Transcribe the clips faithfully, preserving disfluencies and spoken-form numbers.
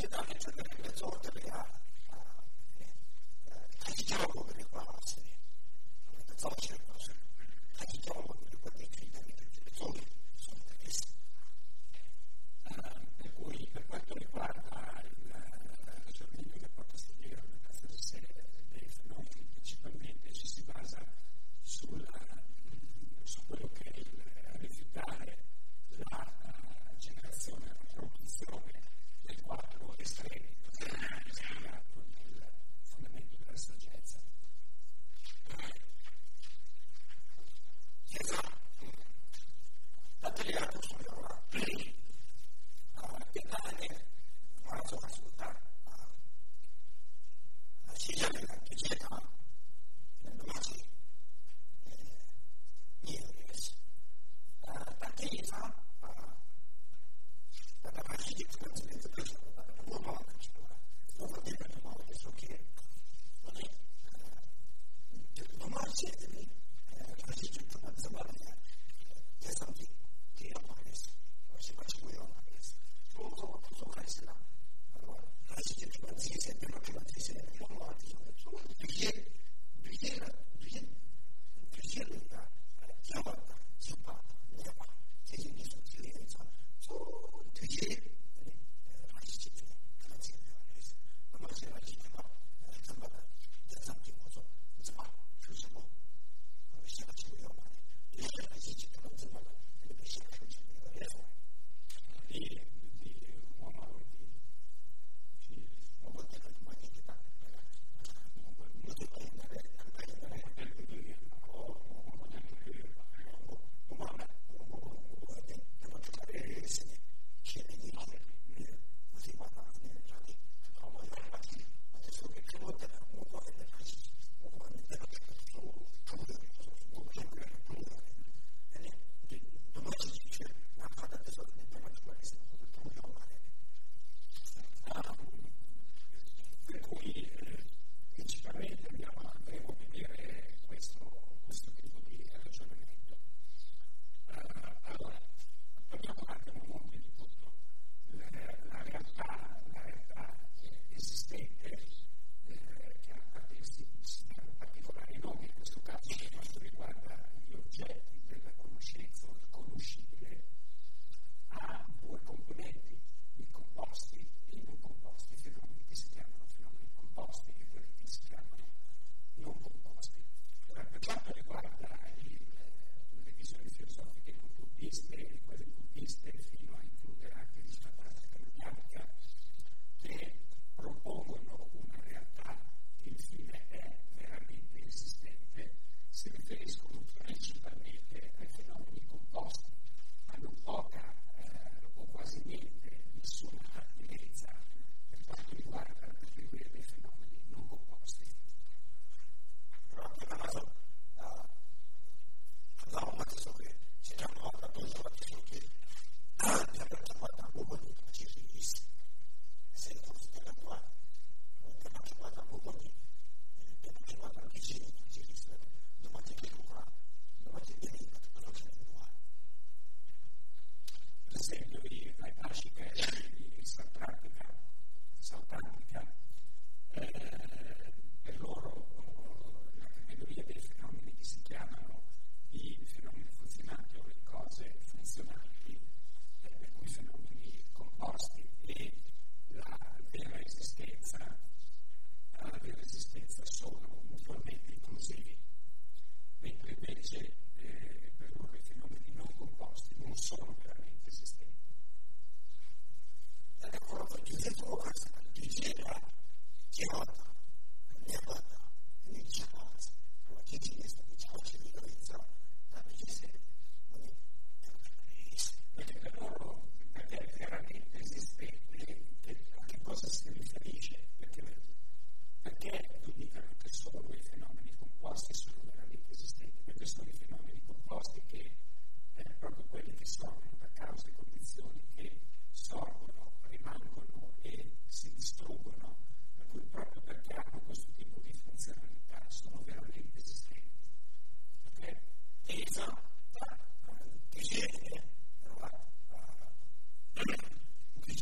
Quindi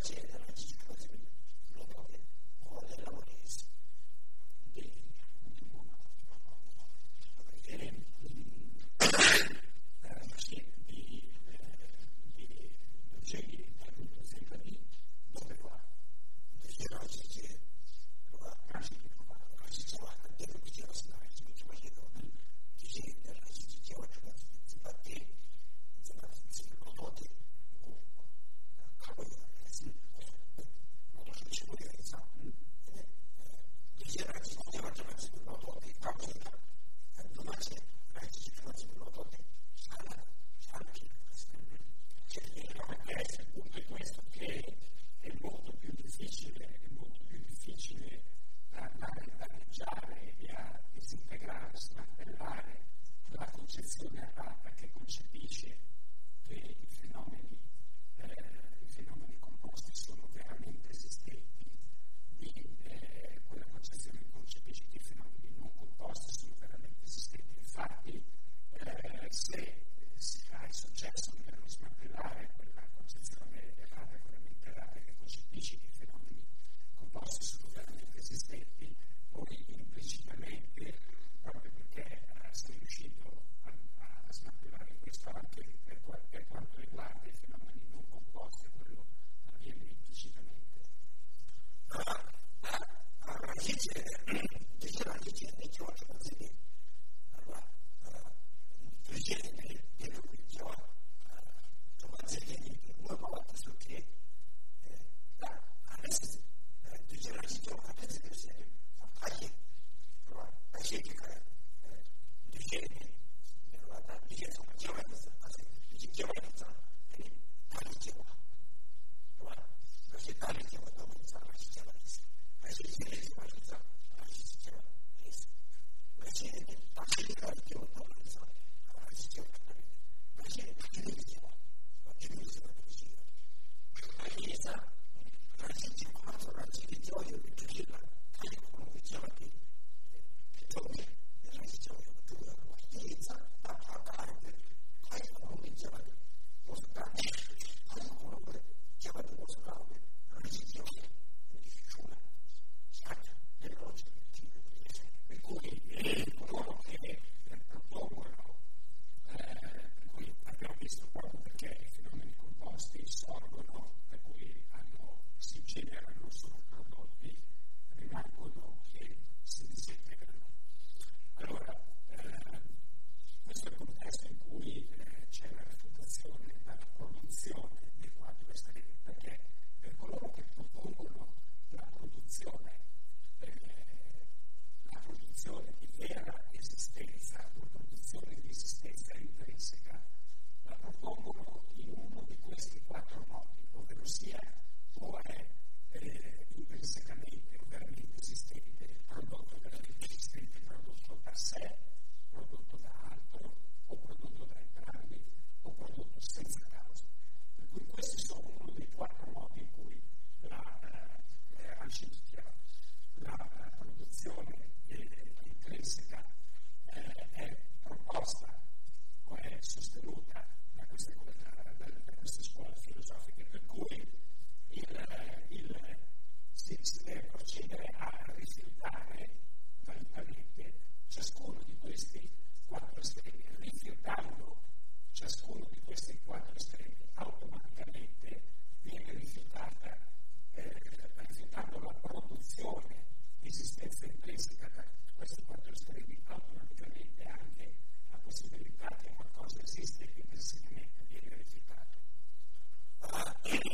esiste intrinsecamente viene rifiutato.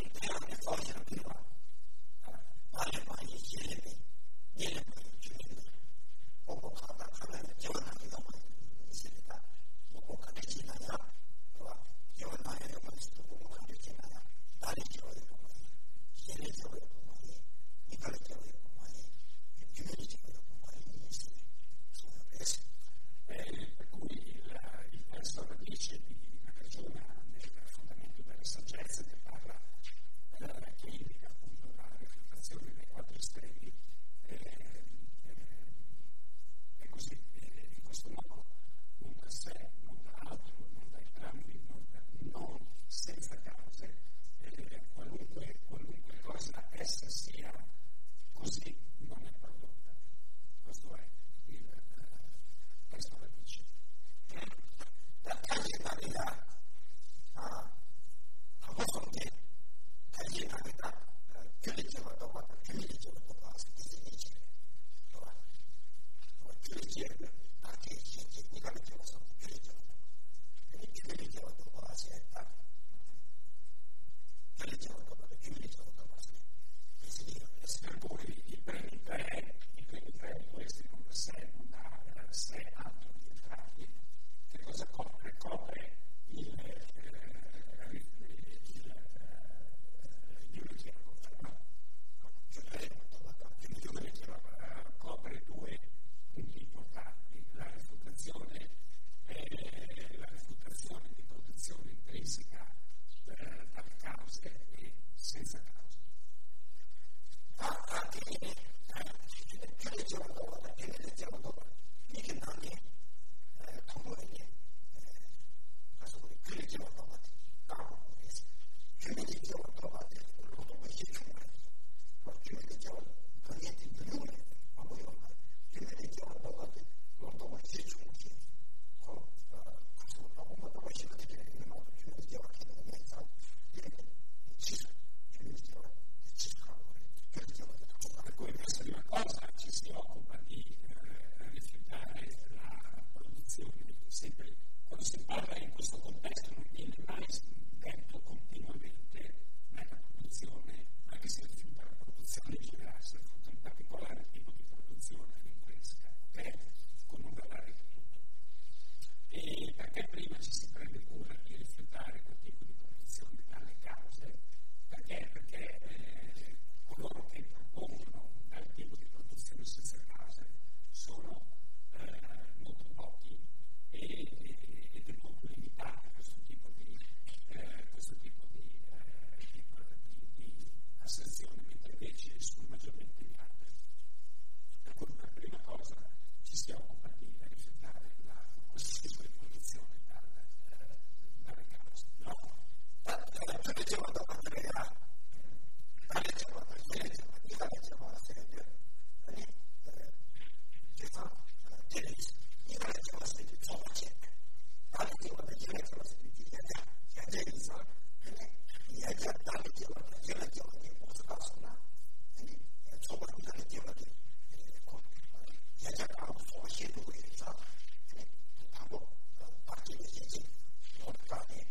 si rifiuta la produzione in generale, si rifiuta in particolare il tipo di produzione intrinseca, ok? Con un valore di tutto. E perché prima ci si prende cura di rifiutare quel tipo di produzione dalle cause? Perché? Perché eh, coloro che propongono un tipo di produzione senza cause sono eh, molto pochi e, e, ed è molto limitato questo tipo di, eh, questo tipo di, eh, di, di, di asserzione, mentre invece sono maggiormente gli altri. Per cui per prima cosa ci si occupa di rifiutare la, questo tipo di produzione dalle, eh, dalle cause. No? Tu leggevo dopo Andrea, ma leggevo perché leggevo, io leggevo la serie, che fa televisione, io leggevo la serie, sono gente, ma leggevo perché leggevo la serie, che è televisione, quindi è già da leggevo, io leggevo che posso passare, quindi insomma io leggevo che è già da un po' che lui, quindi dopo parte di gente, non fare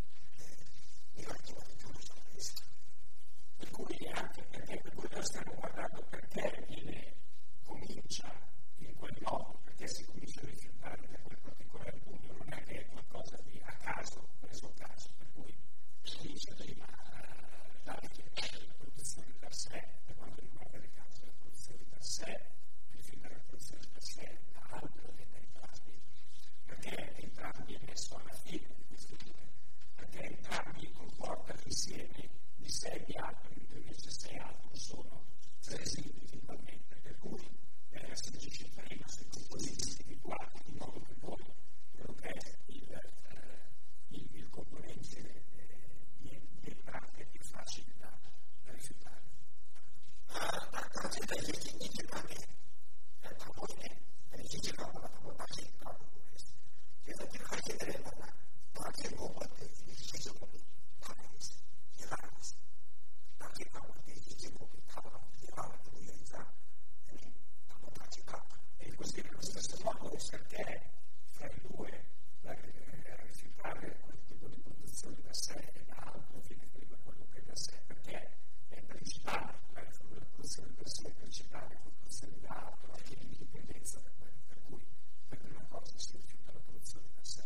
per cui anche perché per cui noi stiamo guardando perché viene comincia in quel modo, perché si comincia a rifiutare da quel particolare punto, non è che è qualcosa di a caso, preso a caso, per cui si dice prima uh, la richiesta della produzione per sé, per quanto riguarda le cause della produzione per sé, rifiutare la produzione per sé da altro che da entrambi, perché entrambi è messo alla fine di questi due, perché entrambi comportano insieme di sé e di altri, mentre invece sé e altro sono resi individualmente, per cui eh, si agisce prima sui componenti individuali, in modo che poi quello che è il, eh, il, il componente eh, di, di entrambi è più facile da, da rifiutare. La gente è individuale, è propone, è individuale, la propone anche il proprio questo. Cioè, perché fa chiedere la parte del uomo è difficile come paese, che raise, perché fa un difficile come cavolo, che va a realizzare, e come partecipato. E così nello stesso modo perché fra i due rifiutare quel tipo di produzione da sé e da altro viene prima quello che è da sé, perché è principale, la produzione da sé è principale, la produzione da altro è l'indipendenza da quello, per cui per prima cosa si rifiuta la produzione da sé.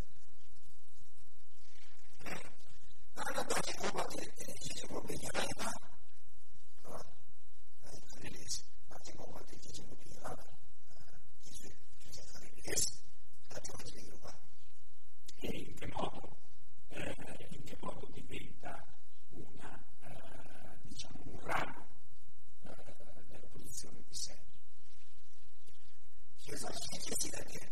Allora, perché come dicevo prima, perché come dicevo prima, e in che modo, eh, in che modo diventa una, eh, diciamo, un ramo eh, della produzione di sé. Che sa che si deve,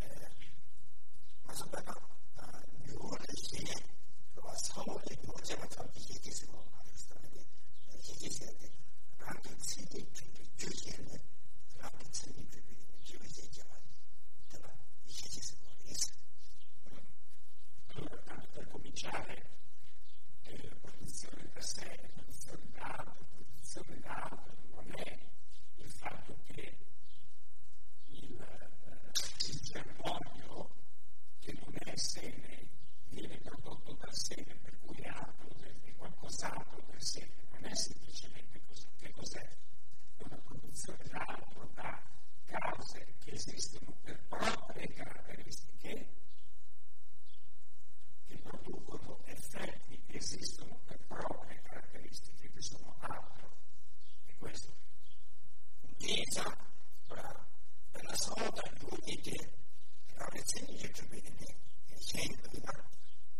ma soprattutto il ruolo di 사월에 어제부터 이게 지금 말했었는데 이게 지금 라켓 세계 주주에는 라켓 세계 주주에게 allora 이게 지금 있어. Allora, tanto per cominciare, eh, la produzione da sé, la produzione da altro, la produzione da altro non è il fatto che il, eh, il germoglio, che non è seme, viene prodotto dal seme, per cui è altro è qualcos'altro del seme, non è semplicemente così. Che cos'è? È una produzione da altro, da cause che esistono per proprie caratteristiche, che producono effetti che esistono per proprie caratteristiche, che sono altro. E questo. Intesa, per la sorta di tutti che la lezione che ci viene è sempre di là.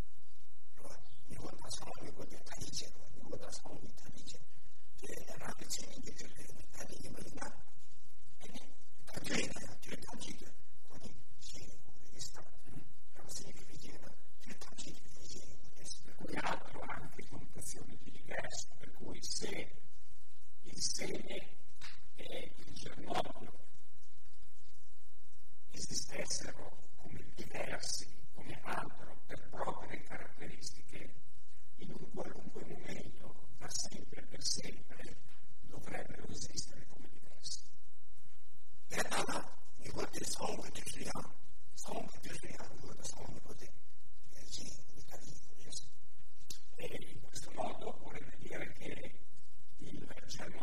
이것도 상황이 뭐냐 다이제로 이것도 상황이 다이제 대단한 재미있게 되는 다이제 뭐냐 아니 다이제는 그 다이제 거기 시행하고 있어. 그래서 significa che da이제 per cui altro anche connotazioni diverse, per cui se il seme e il germoglio esistessero come diversi, come altro per proprie caratteristiche, in un qualunque momento, da sempre per sempre, dovrebbero esistere come diversi. 게다가 이것들 성부들이야 성부들이야 이것도 성부들 E in questo modo vorrebbe dire che il germoglio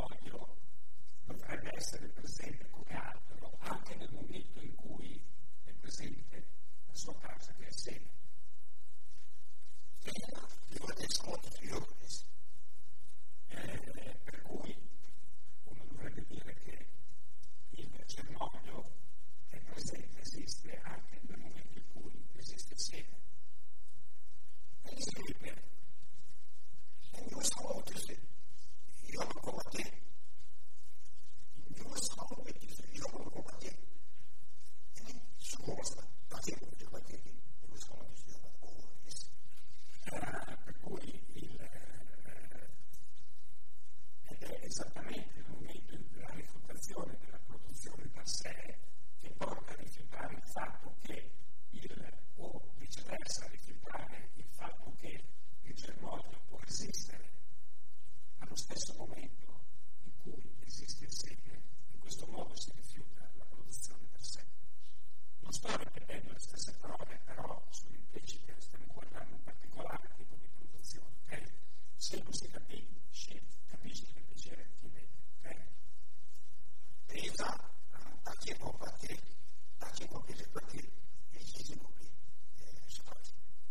esattamente il momento della rifiutazione della produzione da sé che porta a rifiutare il fatto che il, o viceversa rifiutare il fatto che il germoglio può esistere allo stesso momento in cui esiste il seme. In questo modo si rifiuta la produzione da sé. Non sto ripetendo le stesse parole, però sono implicite, stiamo guardando un particolare tipo di produzione, ok? Se non si capisce, capisce che piacere chi vede, ok? Presa, taci e popate, taci e popate, perché i chiesi nubi, scusate,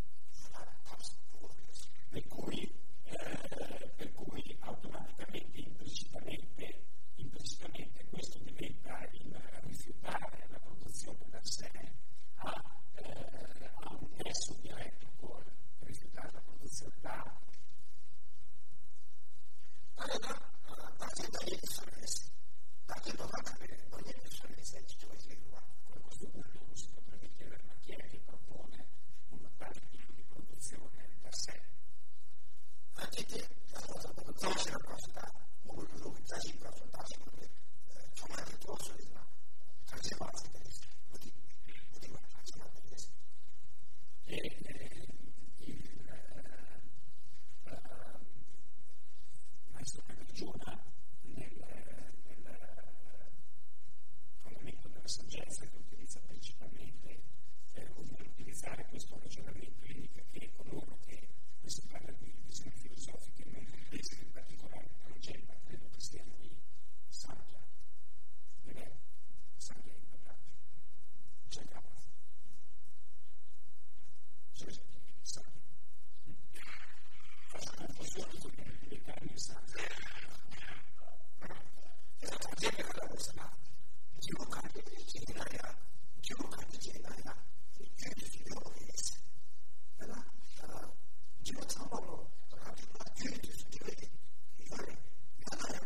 per cui, eh, per cui automaticamente, implicitamente, implicitamente questo diventa il rifiutare la produzione da sé, ha, eh, ha un nesso diretto con rifiutare la produzione da altri. Allora, taci da ieri sorresi, taci doveva avere, non è sorresi, ci vuoi dire qua. A questo punto non si potrebbe chiedere ma chi è che propone un tale tipo di produzione da sé? Vedete, la cosa che non c'è la cosa, molto lunga, taci per affrontare, insomma, che tu so di là, taci per affrontare, lo dico, lo dico, taci per affrontare. E il maestro Nagarjuna nel fondamento della saggezza che utilizza principalmente, eh, vuol utilizzare questo ragionamento, indica che coloro che, questo parla di visioni filosofiche non comprese, in particolare Progetta, credo che siano i Sankhya, vero? Sankhya in quadrati, c'è Gava, c'è Sankhya. Faccio confusione con i repubblicani e Sankhya. Esatto, che la cosa, giocare di Genaya, giocare di Genaya, il giudice di Ores, giocavano la giudice di Ores, e ora, Genaya,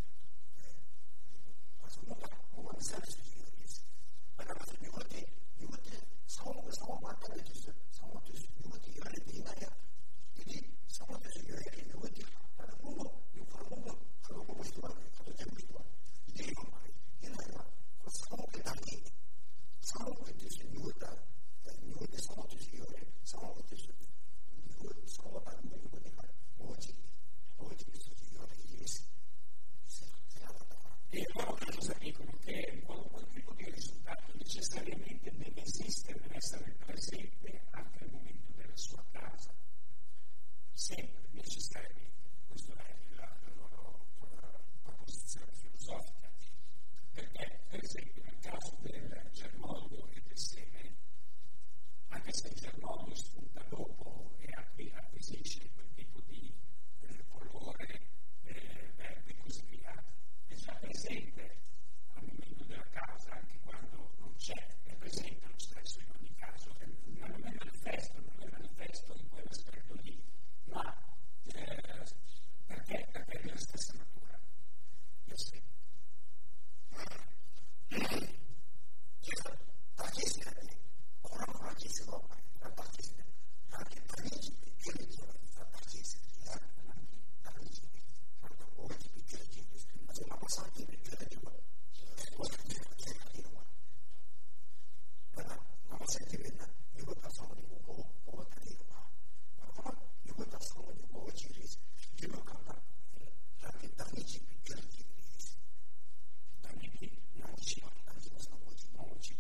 un senso di Ores, ma la cosa di Ores, di Ores, sono sono mattare di sono tutti di Ores, di Ores di Genaya, quindi sono tutti di Ores di Ores, ma uno, io farò uno, farò come stuare, farò tempo stuare. Dico mai, io non ho sono che da lì, sono che ti si nuda, nuda sono ti si ore, sono che ti si nuda, sono da nuda, nuda, oggi, oggi ti si ore, ieri, se la vada fa. E loro che cosa dicono? Che qualunque tipo di risultato necessariamente deve esistere, deve essere presente anche al momento della sua causa. Sempre, necessariamente. Questa è la, la loro proposizione filosofica. Perché, per esempio, nel caso del germoglio e del seme, anche se il germoglio spunta dopo e acquisisce quel tipo di eh, colore eh, verde e così via, è già presente al momento della causa, anche quando non c'è, è presente lo stesso in ogni caso. Non è manifesto, non è manifesto in quell'aspetto lì, ma eh, perché? Perché è la stessa natura del seme. Pakistan, orang Pakistan, orang Pakistan, nanti Pakistan pikir dia orang Pakistan, ya, nanti Pakistan, nanti orang pikir dia, macam apa sahaja pikir dia, orang pikir dia dia orang, mana nama saya dia na, ibu tak sama dia, oh, oh tak dia orang, mana ibu tak sama dia, oh ciris, dia kata, nanti Pakistan pikir dia, nanti nanti nanti masa oggi, oggi.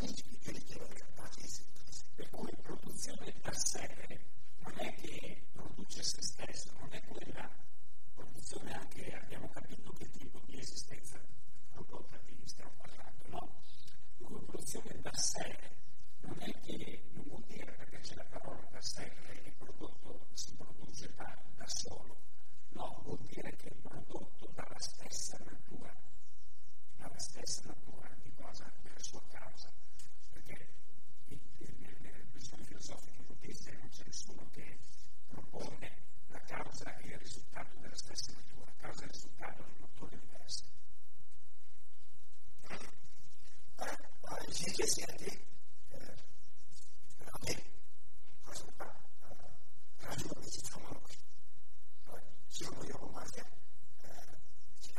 Per cui produzione da sé non è che produce se stesso, non è quella produzione anche, abbiamo capito che tipo di esistenza prodotta qui stiamo parlando, no? Per cui produzione da sé non è che, non vuol dire perché c'è la parola da sé che il prodotto si produce da, da solo, no, vuol dire che è prodotto dalla stessa natura, dalla stessa natura di cosa, della sua causa. Perché nelle visioni filosofiche buddiste non c'è nessuno che propone la causa e il risultato della stessa natura, la causa e il risultato di nature diverse. Ah, sì, che siete, a me, cosa fa? Ragione che ci fanno qui. Sono io come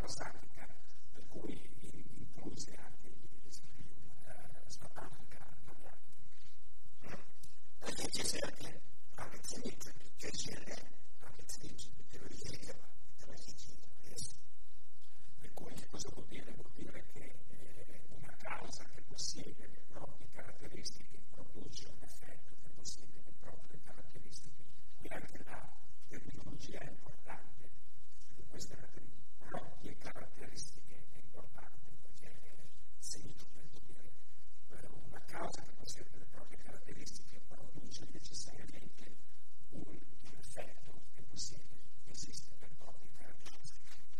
prosantica, per cui incluse anche gli satanica la perché ci serve anche finito di piacere, anche finito di teoria, della chiesa questo. Per cui che cosa vuol dire? Vuol dire che eh, una causa che possiede le proprie caratteristiche produce un effetto che possiede le proprie caratteristiche. Qui anche la terminologia è importante, perché queste proprie caratteristiche è importante, perché è segno per dire eh, una causa che possiede le proprie caratteristiche produce necessariamente un, un effetto che possiede, esiste per proprie caratteristiche.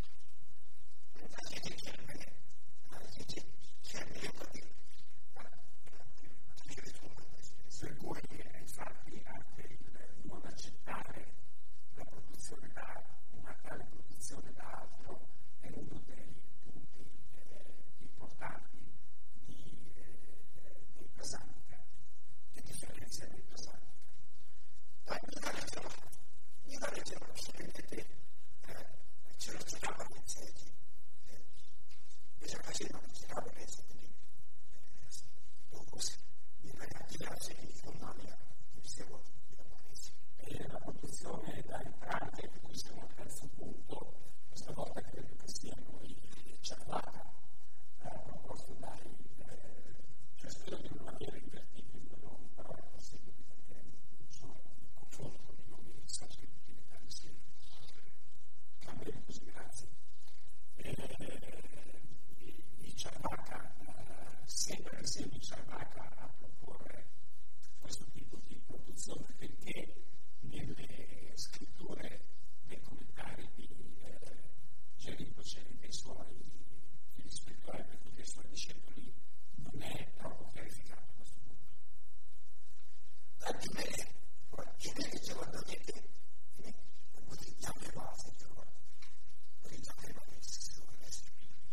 Per cui infatti anche il non accettare la produzione da una tale produzione da altro è uno dei punti eh, importanti di, eh, dei Prasantika, che differenzia dei Prasantika. Ma mi dà ragione, mi dà ragione, che ce lo giocava in sedi, bisogna facendo una giocava in sedi, dopo mi dà ragione di formare il seguito di Amaresi. E la produzione da entrante, per cui siamo al terzo punto, questa volta credo che siano i Charvaka, eh, proposto dai, eh, cioè spero di non avere invertito i due nomi, però è possibile perché sono in confronto con i nomi sanscriti tibetani insieme. Va bene così, grazie. Eh, i, i Charvaka, eh, sempre che siano i Charvaka a proporre questo tipo di produzione, perché nelle scritture, nei commentari di eh, Geripoce e dei suoi figli spirituali, per tutti i suoi discepoli, non è troppo chiarificato questo punto. Anche me, anche me dicevano che utilizziamo le basi, utilizziamo le basi, se lo volesse.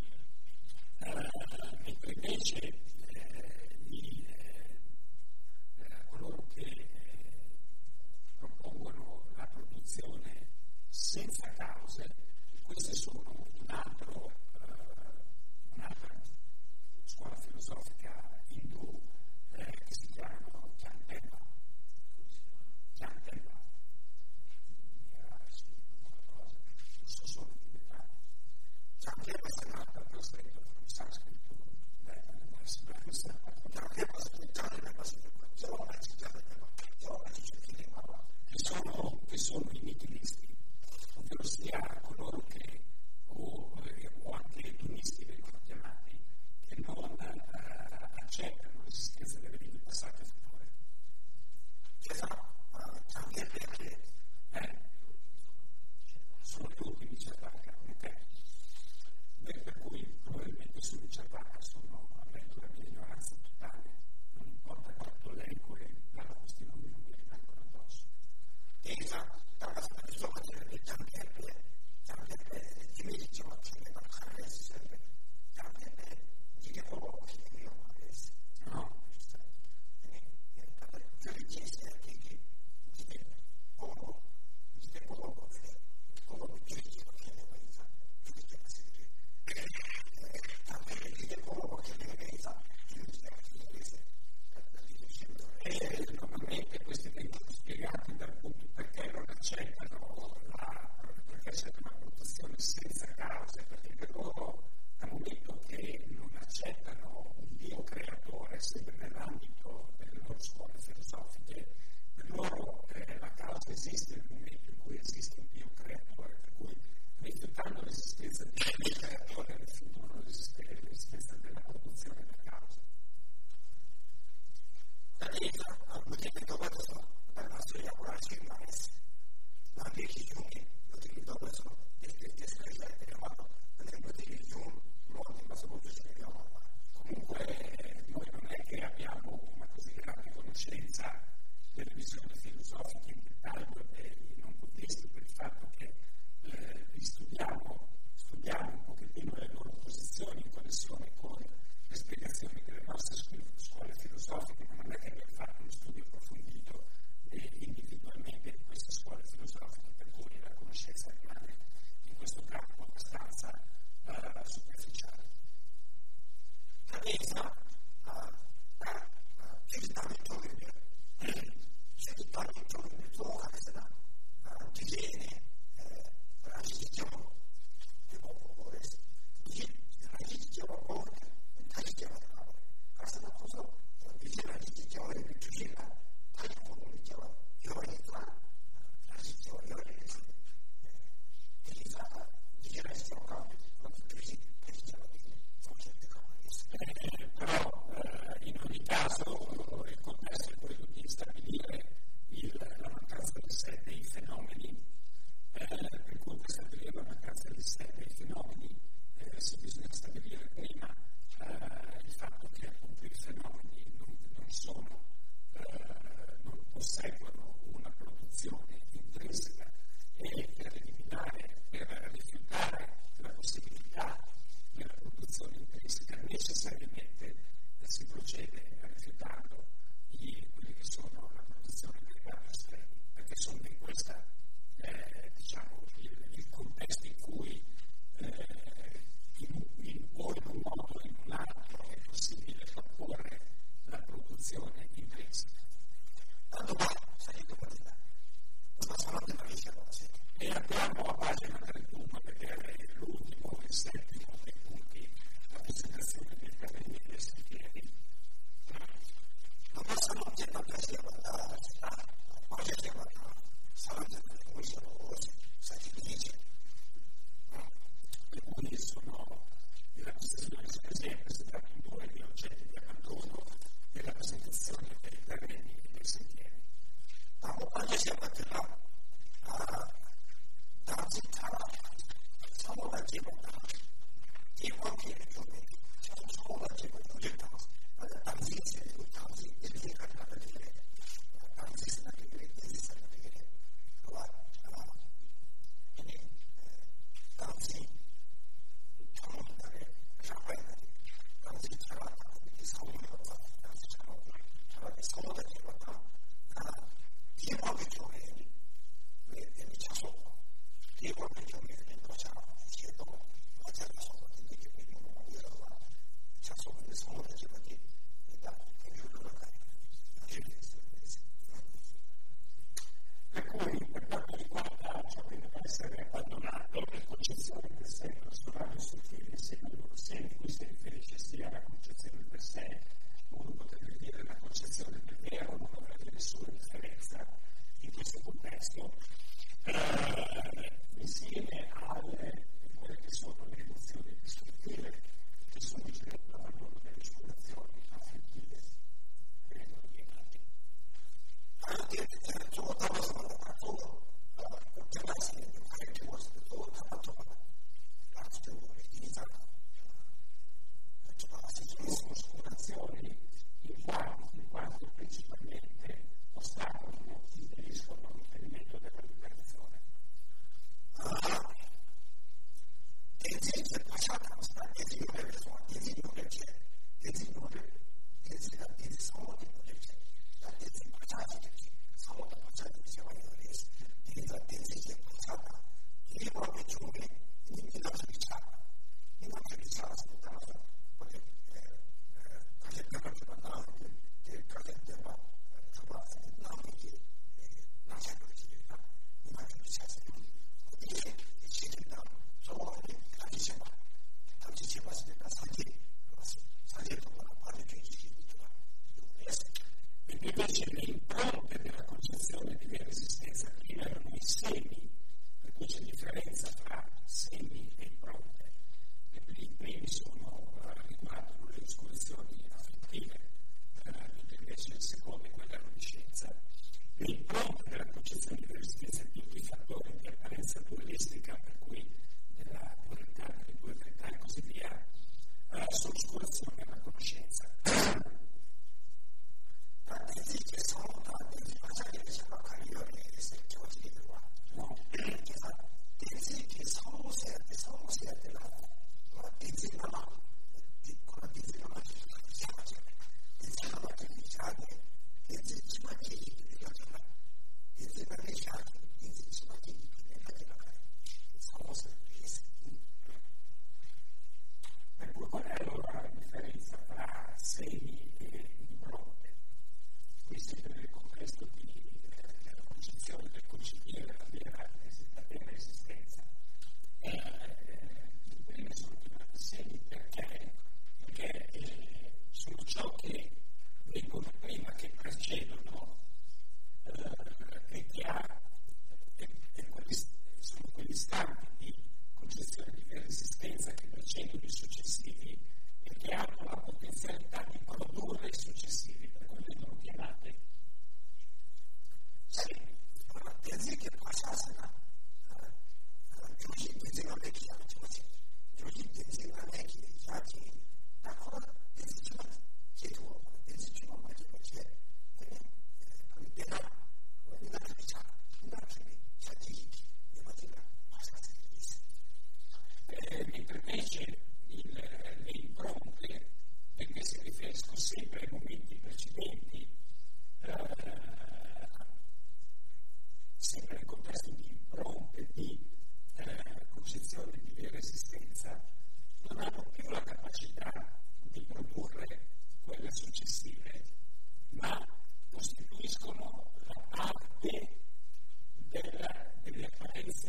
Mentre invece eh, gli, eh, coloro che eh, propongono la produzione senza cause, queste sono un altro, eh, un'altra scuola filosofica indù eh, che si chiamano Kyantempa. Kyantempa. Mi era scritto qualcosa, questo sono tibetano. Kyantempa è un'altra trasletto from Sanskrit to Tibetan and vice versa. Kyantempa è scrittore le cose che facciamo, la città che sono, che sono i nihilisti, ovvero sia coloro che, o, o anche tunisti vengono chiamati, che non eh, accettano l'esistenza delle vite passate e future. Esatto, anche perché Eh, sono gli ultimi Charvaka, ok? Beh, per cui probabilmente sugli Charvaka sono, ammetto la mia ignoranza totale, non importa quanto leggo e dalla questione non mi rimangono addosso. esatto, dalla stagione del Giancarlo, Giancarlo, che mi diceva che ne va a essere, Giancarlo, di che poco che ne va a essere. No? Io mi chiesi anche che di che poco, di che poco, poco più di che ne va a fare, più di che va a seguire. Di che poco che ne va a fare, più di che va a seguire. E normalmente questi vengono spiegati dal punto perché non accettano la, perché accettano la produzione senza cause, perché per loro, dal momento che non accettano un Dio creatore, sempre nell'ambito delle loro scuole filosofiche, per loro eh, la causa esiste nel momento in cui esiste un Dio creatore, per cui rifiutando l'esistenza di un Dio creatore rifiutano l'esistenza della produzione della causa. Dall'Isa, l'utilizzo questo per la storia curarci in Maes, ma anche i giungi, l'utilizzo questo è che scrive che chiamato, per l'utilizzo molti ma soprattutto che abbiamo. Comunque noi non è che abbiamo una così grande conoscenza delle visioni filosofiche in dettaglio dei non buddisti, per il fatto che eh, li studiamo, studiamo un pochettino le loro posizioni in connessione con le spiegazioni delle nostre scuole filosofiche, ma non è che abbiamo fatto uno studio approfondito eh, individualmente di queste scuole filosofiche, per cui la conoscenza rimane in questo campo abbastanza esiste dei fenomeni, eh, se bisogna stabilire prima eh, il fatto che appunto i fenomeni non, non sono, eh, non posseggono una produzione intrinseca e per eliminare, per rifiutare la possibilità della produzione intrinseca necessariamente si procede rifiutando i, quelli che sono la produzione dei dati estremi, perché sono in questa eh, diciamo il, il contesto in cui eh, in, in, o in un modo o in un altro è possibile proporre la produzione intrinseca. Allora, salito mattina, una sola della vita, e andiamo a pagina trentuno a vedere l'ultimo e il settimo dei punti, la presentazione dei terreni e dei sentieri. La nostra notte non è sia guardata, oggi è guardata, sarà delle cose, stati dieci. Le cui sono la presentazione si è presentata in due di oggetti di abbandono e la presentazione dei terreni e dei sentieri. Ma oggi si è guardata a tanti cari, siamo la giornata, e qualche giorno, siamo la giornata, tanti insieme, tanti e di carnata di lei, tanti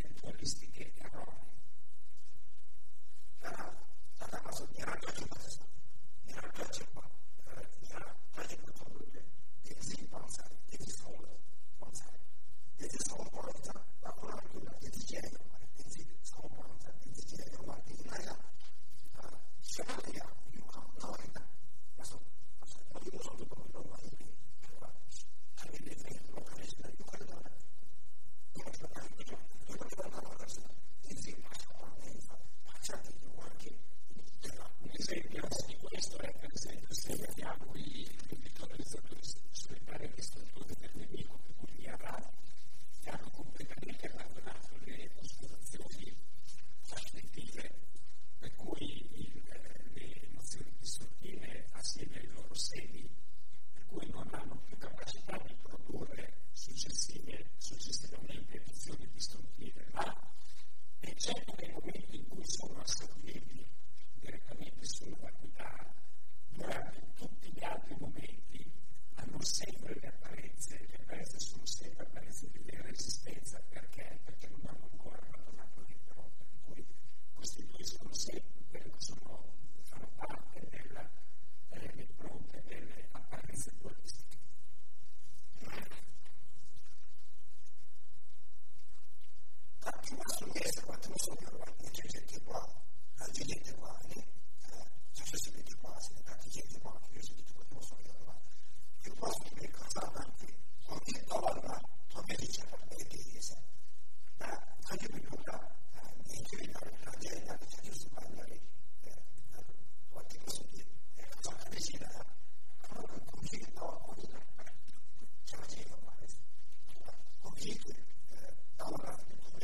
intellettualistiche erronee. Karena masuk neraka cuma satu, neraka cuma neraka cuma satu. Jadi bangsa, jadi semua bangsa, jadi semua bangsa. Aku nak juga jadi jadi orang, jadi semua bangsa, jadi jadi orang. Jadi naya, siapa dia? Orang lain tak masuk, masuk. Tapi masuk tu pun orang ini. Kami ni ni orang ni sudah juga ada. Kita kita kita kita kita kita kita jadi masuk orang ini. Baca itu orang ini. Un esempio di questo è per esempio se vediamo i visualizzatori solitari che strutture del nemico, per cui gli arati che hanno completamente abbandonato le oscurazioni affettive, per cui il, le emozioni distruttive assieme ai loro semi, per cui non hanno più capacità di produrre successive, successivamente emozioni distruttive, ma eccetto nei momenti in cui sono asserviti direttamente sulla vacuità, durante tutti gli altri momenti hanno sempre le apparenze, le apparenze sono sempre apparenze di vera esistenza, perché? Perché non hanno ancora abbandonato l'interrotto, per cui costituiscono sempre, sono, fanno parte della, delle impronte delle apparenze dualistiche. Prima sull'essere quanto non sono guardati, c'è gente qua, c'è gente qua, c'è gente qua, c'è gente qua, c'è gente qua, non so guardare. Io posso dire cosa anche, ogni donna, come dice la mediese, ma anche qui non ha, in generale, la gente che c'è giusto parlare, quanti posso dire, cosa che decide, allora come si trova con il c'è la gente qua, come allora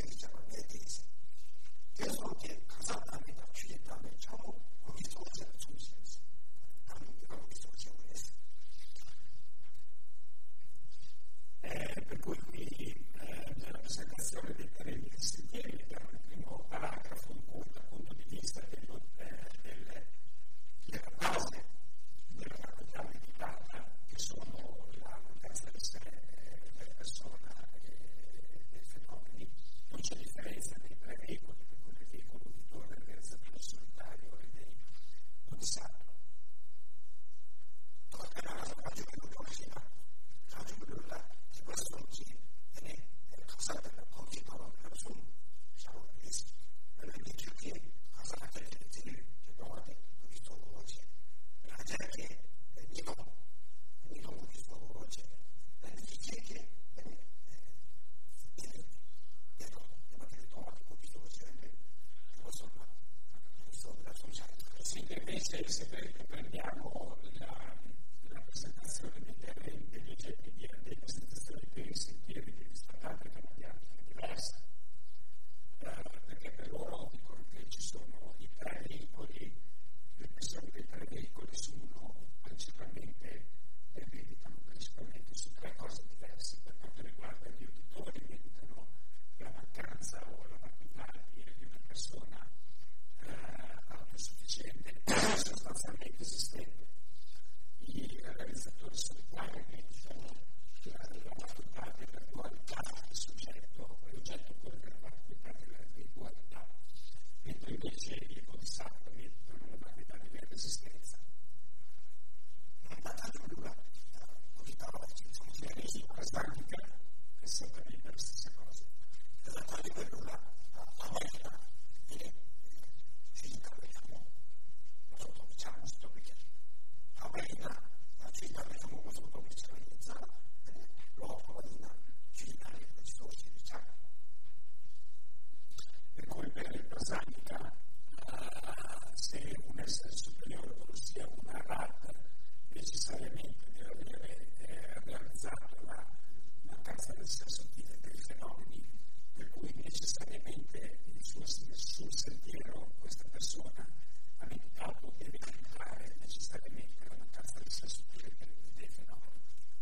그래서 이제 가사답니다. 주겠다면 전부 거기 소재를 중시했어요. 한국이가 거기 소재를 했어요. Per cui qui eh, nella presentazione dei pareri che sentieri vediamo il primo paragrafo in cui dal punto di vista dello, eh, delle, della base della facoltà meditata, che sono la mancanza di sé della persona e dei fenomeni, non c'è differenza nei tre veicoli, per cui il veicolo uditore, il realizzatore solitario e dei bodhisattva. Sì, invece se prendiamo la, la presentazione dei terreni, degli oggetti, di, delle presentazioni per i sentieri degli stradati che abbiamo è diversa, eh, perché per loro dicono che ci sono i tre veicoli, le persone dei tre veicoli sono principalmente, eh, meditano principalmente su tre cose diverse. Per quanto riguarda gli uditori, meditano la mancanza o la vacuità di, di una persona autosufficiente, sostanzialmente esistente. I realizzatori solitari meditano la vacuità della dualità del soggetto e oggetto, poi della vacuità della dualità, mentre invece i bodhisattva meditano la vacuità di vera esistenza. I prasadika è esattamente la stessa cosa. Esattamente quello là, la verità, finita vediamo, lo sottopiciamo, sottopiciamo. La verità, la finita vediamo, lo sottopiciamo, lo valina, finita le questo diciamo. Per cui per il prasadika, se un essere superiore, ossia una rata, necessariamente deve avere eh, realizzato la mancanza del senso dei fenomeni, per cui necessariamente il suo, il suo sentiero, questa persona ha meditato, deve meditare necessariamente la mancanza del senso dei, dei fenomeni.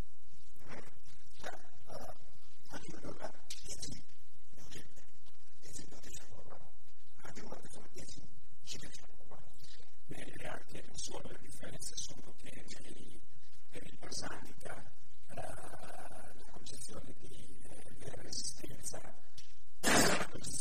Anche allora, dieci, dieci, dieci, anche quando sono dieci, ci facciamo qua. Bene, anche non solo le differenze sono che nei, per il prasadika la concezione di vera esistenza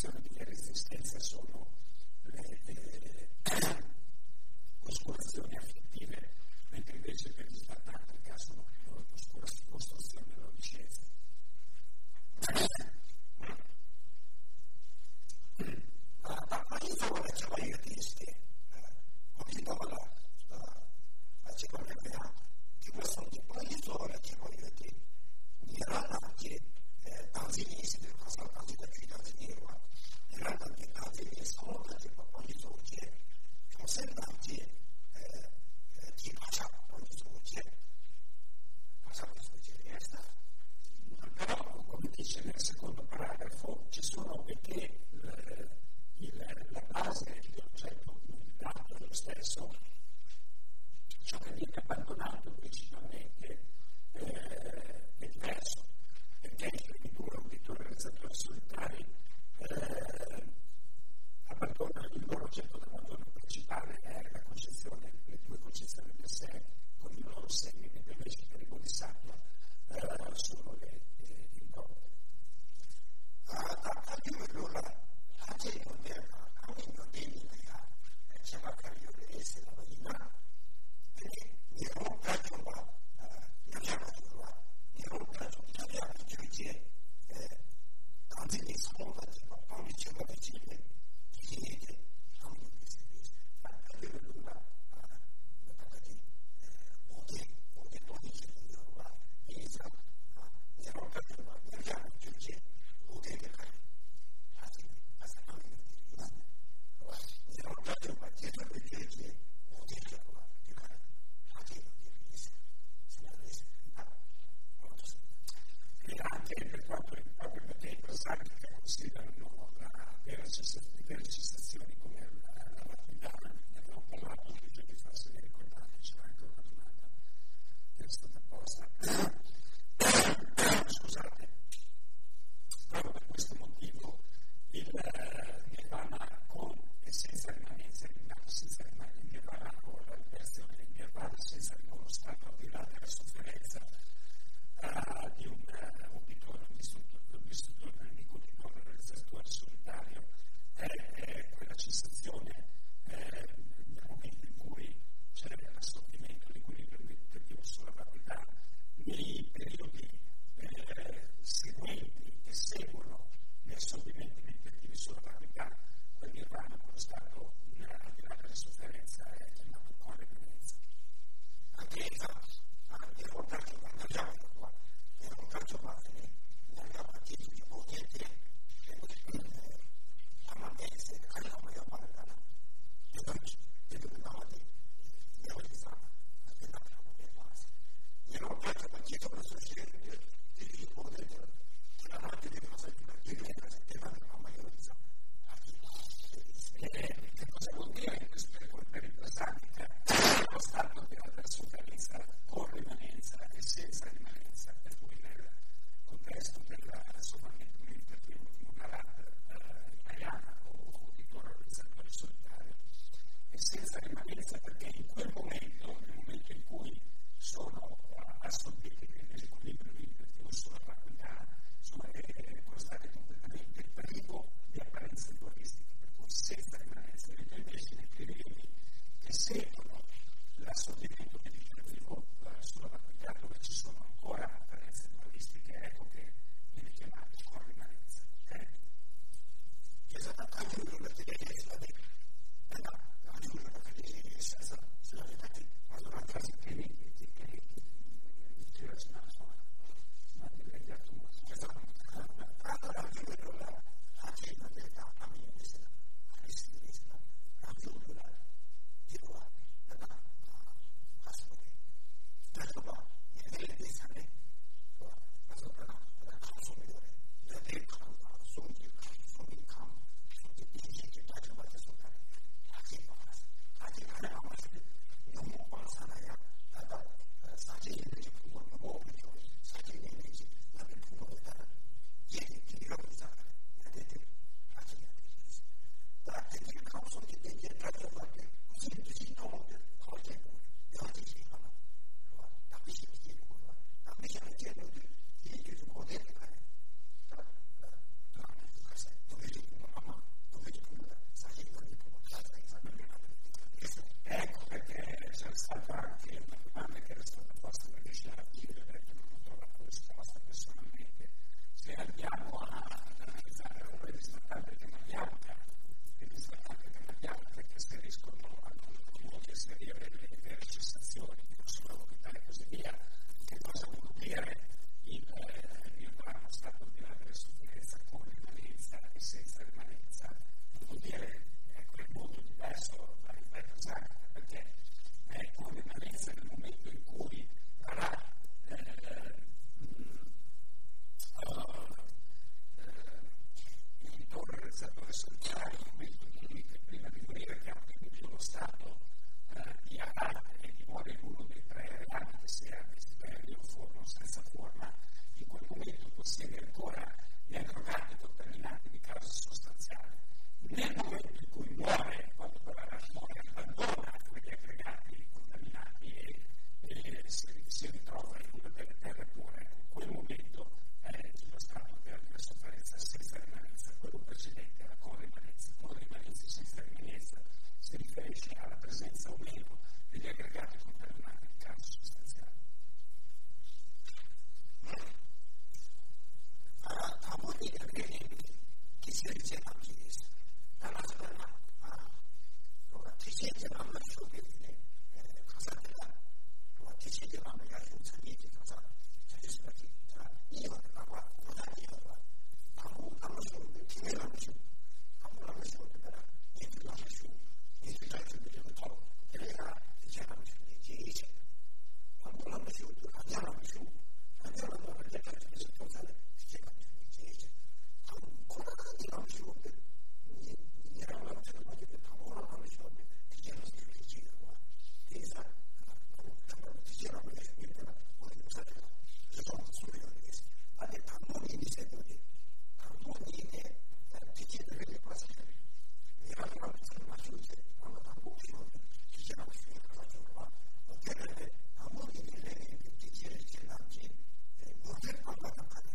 다 solitari, questo che prima di morire che ha ottenuto lo stato eh, di Arad e di muore in uno dei tre reati che si è desiderio forno senza forma, in quel momento possiede ancora gli aggregati contaminati di causa sostanziale. Nel momento in cui muore, quando Arad muore, abbandona quegli aggregati contaminati e, e si, si ritrova in una delle terre pure. In quel momento è lo stato per la sofferenza senza rimanenza, quello precedente alla corrimanenza. Corrimanenza senza rimanenza si riferisce alla presenza o meno degli aggregati contaminati di causa sostanziale. A molti ingredienti che si riceve anche questo. La nostra ti sentivamo subito, cosa della ti sentivamo gli aiutamienti, cosa perché io la guarda, non è io la guarda, subito, ti vediamo su, abbiamo subito per e ti lascia su, e ti lascia subito il top, e le gara, diciamo su, e ti dice, abbiamo subito, andiamo su, andiamo a dove le cose che si possono, diciamo su, e ti dice, ancora andiamo subito, mi eravamo la persona che ancora andiamo subito, ti diciamo su, e ti dice, ti dice, ti diciamo che è subito, o ti dice, sono subito di questo, ma le tammoni di sedute, tammoni ti chiedono le cose, mi eravamo la persona che quando tammoni subito, ti diciamo su, e cosa c'è qua, ottenere tammoni di leghe che ti chiedono anche, non per quando accade.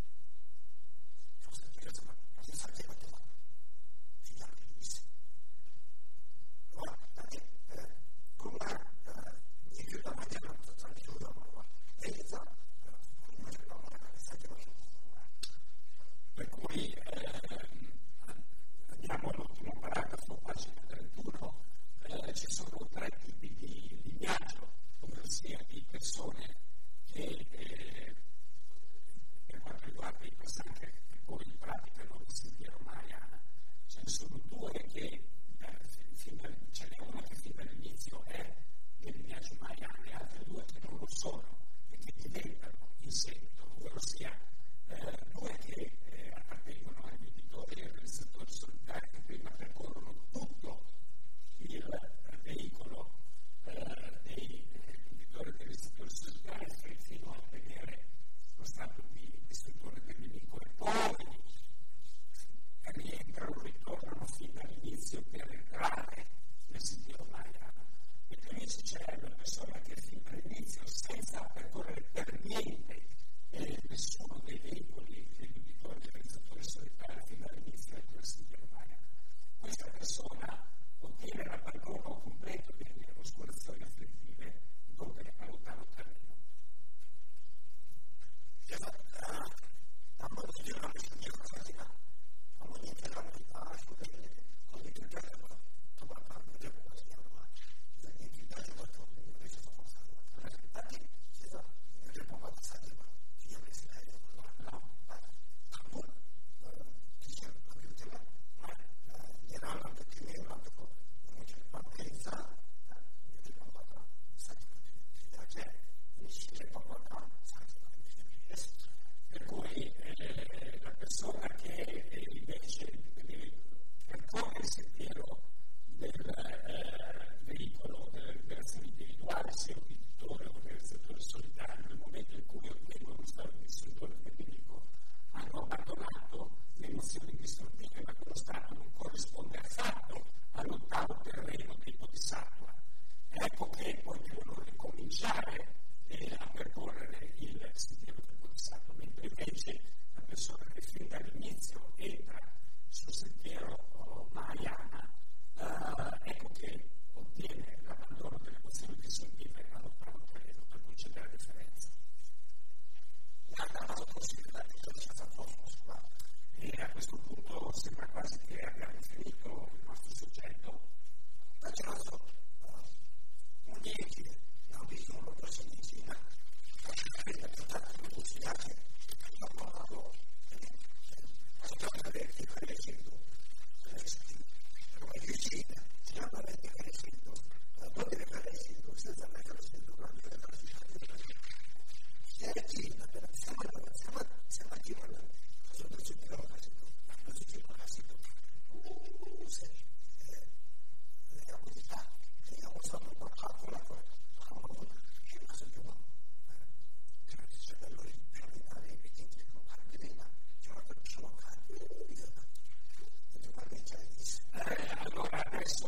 Cosa che io che faceva te fa, fino a che disse. Ora, perché come mi aiuta a mangiare una cosa che io amo, e io so, come mi aiuta a mangiare questa cosa. Per cui eh, andiamo all'ultimo paragrafo, pagina trentuno, eh, ci sono tre tipi di lignaggio, ovvero di persone che eh, per quanto riguarda i passanti che poi in pratica non lo sentiero mariana, ce ne sono due che eh, fin da, ce n'è una che fin dall'inizio è del lignaggio mariano e altre due che non lo sono e che diventano in seguito, ovvero sia eh, due che eh, appartengono agli uditori e ai realizzatori solitari che prima percorrono tutto il eh, veicolo eh, dei uditori e dei realizzatori solitari fino a ottenere lo stato di istruttore del nemico e poi rientrano, ritornano fin dall'inizio per entrare nel sentiero mariano. E quindi c'è una persona che fin dall'inizio, senza percorrere per niente eh, nessuno dei veicoli degli uditori e dei realizzatori solitari fin dall'inizio è nel sentiero mariano. Questa persona ottiene l'abbandono completo delle oscurazioni afflettive dove allontano il terreno.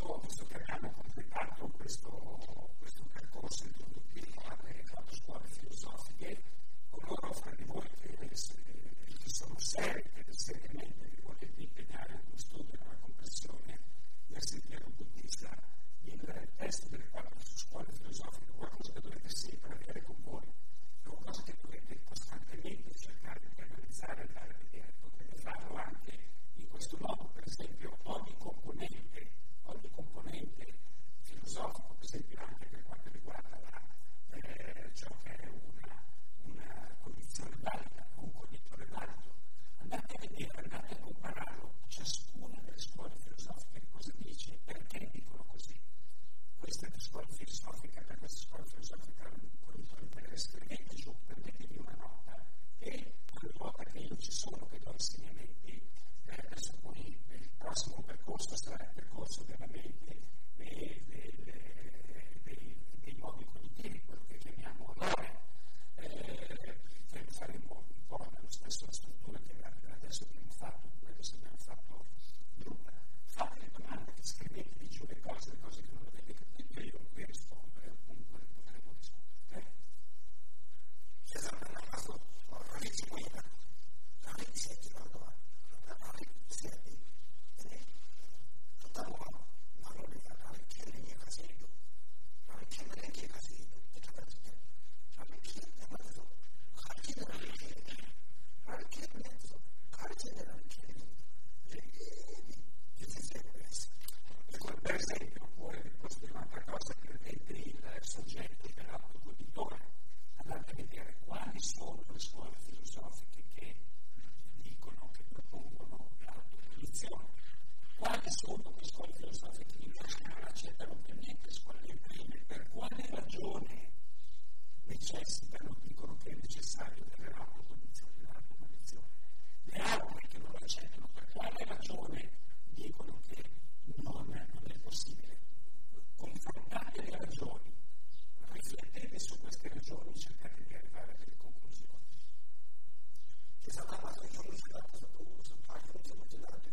visto, visto che abbiamo completato questo, questo percorso introduttivo alle quattro scuole filosofiche, coloro fra di voi che, che sono seri, che seriamente vi volete impegnare in uno studio, in una comprensione del sentiero buddista, il testo delle quattro scuole filosofiche è qualcosa che dovete sempre avere con voi, è qualcosa che dovete costantemente cercare di analizzare e andare a vedere. Potete farlo anche in questo modo, per esempio ogni componente, ogni componente filosofico, per esempio anche per quanto riguarda la, eh, ciò che è una, una condizione valida o un cognitore valido, andate a vedere, andate a compararlo, ciascuna delle scuole filosofiche cosa dice, perché dicono così. Questa è la scuola filosofica, per questa scuola filosofica un cognitore valido, scrivete giù, prendetevi una nota e una volta che io ci sono, che do insegnamenti, eh, adesso poi il prossimo percorso sarà il percorso della mente e dei, dei, dei modi cognitivi, quello che chiamiamo orrore, eh, che faremo un po' nello stesso struttura che adesso abbiamo fatto, adesso abbiamo fatto gruppo. Fate le domande, scrivetevi giù le cose, le cose che non avete capito, io vi rispondo e appunto le potremo rispondere. Esatto, nel caso, ho ritmo in la iniziativa, la iniziativa, e facciamo la roba, la richiede di casino, la richiede di casino, e capite, la richiede di mezzo, la richiede della richiede, la richiede di mezzo, la richiede della richiede, e ti sei questo. Per esempio, oppure posso dire un'altra cosa, prendete il soggetto dell'autoconitore, andate a vedere quali sono le scuole filosofiche che dicono, che propongono l'autocognizione, quali sono le scuole filosofiche che invece non accettano ovviamente scuole prime, per quale ragione necessitano, dicono che è necessario avere l'autocognizione, l'autocognizione. Le altre che non lo accettano, per quale ragione dicono che non, non è possibile. Confrontate le ragioni, riflettete su queste ragioni, cercate di arrivare a delle conclusioni. Ci sarà una ragione sotto sotto uno, sotto altro, sotto l'altro.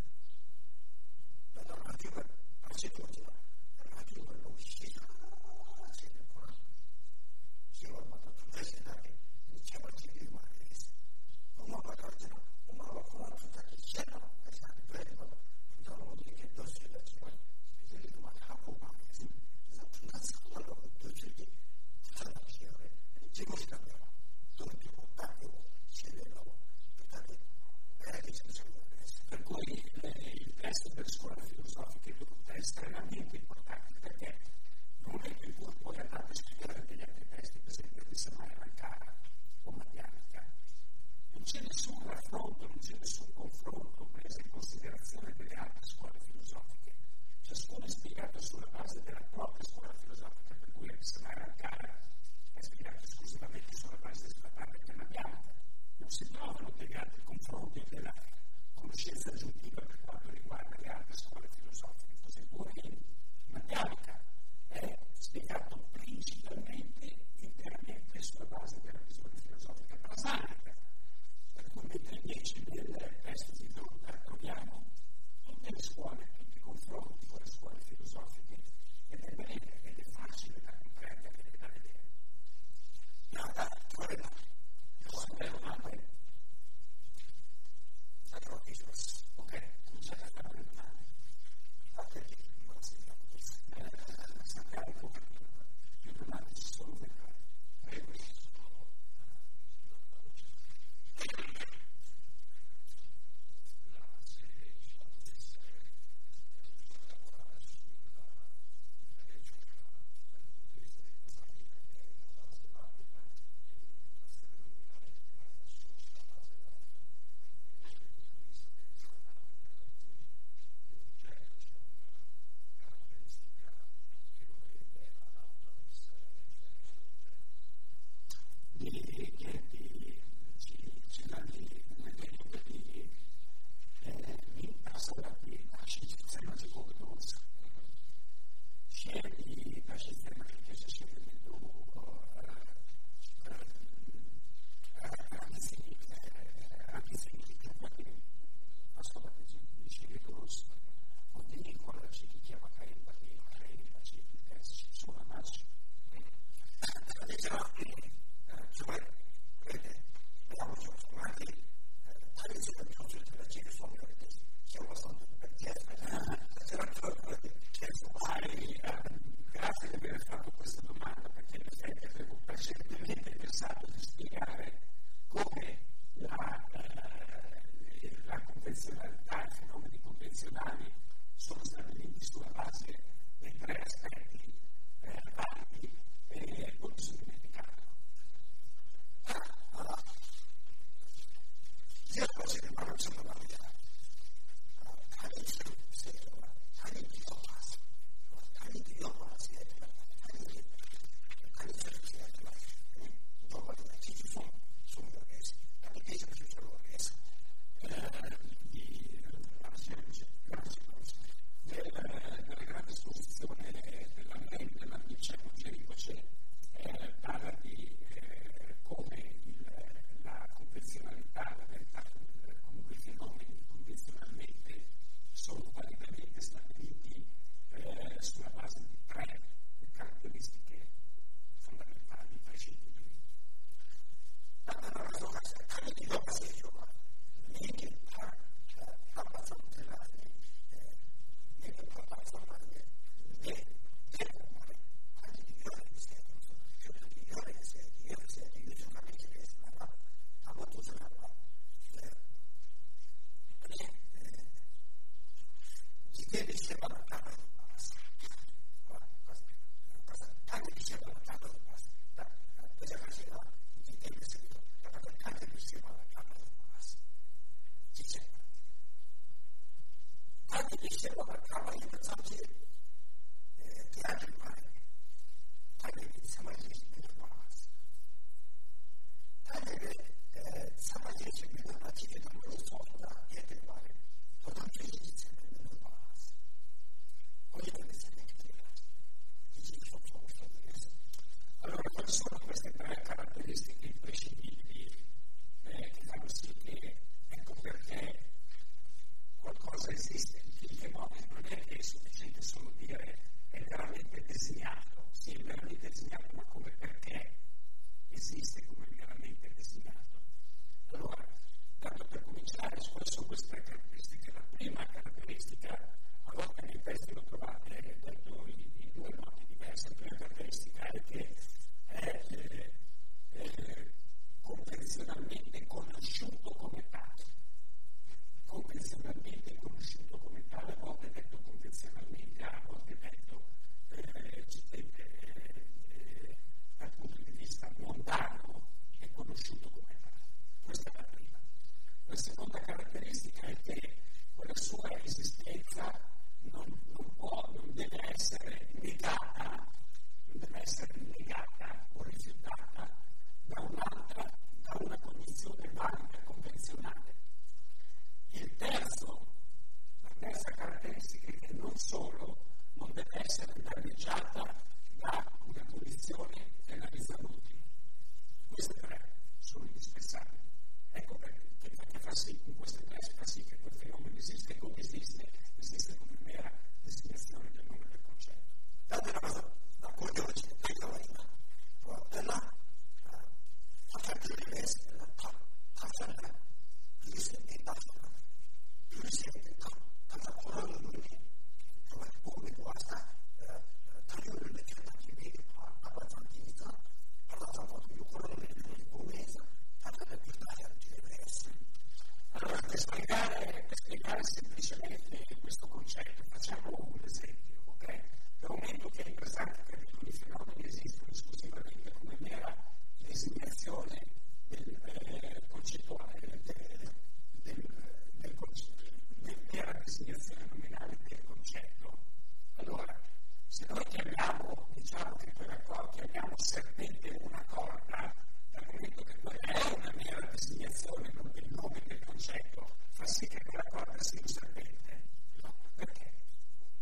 La normativa accettuativa, la normativa non uscita, accettuativa. Si va a mandare a presentare, diciamo che è una resa. Una volta, una volta, tutta che c'era, e si è ripreso, tutta una volta che dosse la città, e si è rimasto a Roma, e si è fundato una volta, dosse che tutta la città, e si è scambiato, tutti i contatti, si è venuto, perché è che ci sono rese. Per cui eh, il testo delle scuole filosofiche è estremamente importante, perché non è che voi poi andate a studiare degli altri testi, per esempio di Samaya Ankara o Madhyamika. Non c'è nessun raffronto, non c'è nessun confronto preso in considerazione delle altre scuole filosofiche. Ciascuno è spiegato sulla base della propria scuola filosofica, per cui Samaya Ankara è spiegato esclusivamente sulla base della pratica Madhyamika. Non si trovano degli altri confronti della conoscenza aggiuntiva per quanto riguarda le altre scuole filosofiche. Così pure in Madhyamika è spiegato principalmente, interamente, sulla base della visione filosofica prasanica. Per cui mentre invece nel testo di Druta troviamo tutte le scuole, tutti i confronti con le scuole filosofiche, ed è bene, ed è facile da comprendere e da vedere. No, dai, fuori là. Sono le domande? Ok, cominciate a fare le domande. Fate che non si chiama questo. Eh, sappiamo un po' più domande ci sono vedrai. Prego. che diceva la Camera di Basta. Anche diceva la Camera di Basta. Cosa faceva? Che deve seguire. Anche diceva la Camera di Basta. Diceva. Anche diceva la Camera di Basta. Che anche il mare. Anche diceva che il Basta. Anche sama jeździ na naciwie do mojego słowa, jak ten mare. Potem jeździć na mojego Basta. Oggi deve essere chiaro. Allora, quali sono queste tre caratteristiche imprescindibili eh, che fanno sì che, ecco perché qualcosa esiste, il fenomeno non è che è sufficiente solo dire è veramente designato, sì è veramente designato, ma come perché esiste come veramente designato. Allora, tanto per cominciare, quali sono queste tre caratteristiche? La prima caratteristica, a volte nei testi lo trovate detto in, in due modi diversi, la prima caratteristica è che è eh, eh, convenzionalmente conosciuto come tale. Convenzionalmente conosciuto come tale, a volte detto convenzionalmente, a volte detto eh, eh, eh, dal punto di vista mondano è conosciuto come tale. Questa è la prima. La seconda caratteristica è che quella sua esistenza non, non può, non deve essere negata, non deve essere negata o rifiutata da un'altra, da una condizione valida, convenzionale. Il terzo, la terza caratteristica è che non solo non deve essere danneggiata da una condizione penalizza l'ultimo. Queste tre sono indispensabili. Ecco perché che fa sì, in queste tre fa sì che quel fenomeno esiste, come esiste, esiste come mera designazione del nome del concetto. Date una cosa, da quello che ci dico prima, della faccia di veste, la faccia di veste, la faccia di veste, la faccia di veste, come guasta, tagliare le piante di abbastanza, parlata un po' più colore di comesa, parlata più tagliare di veste. Allora, per spiegare, per spiegare semplicemente questo concetto, facciamo un esempio, ok? Dal momento che è presente che alcuni fenomeni esistono esclusivamente come mera designazione del eh, concettuale, del, del, del concetto, del mera designazione nominale del concetto, allora, se noi chiamiamo, diciamo che quella cosa, chiamiamo serpente una corda, dal momento che quella è una mera designazione non del nome del concetto, fa sì che quella corda sia un serpente. No, perché?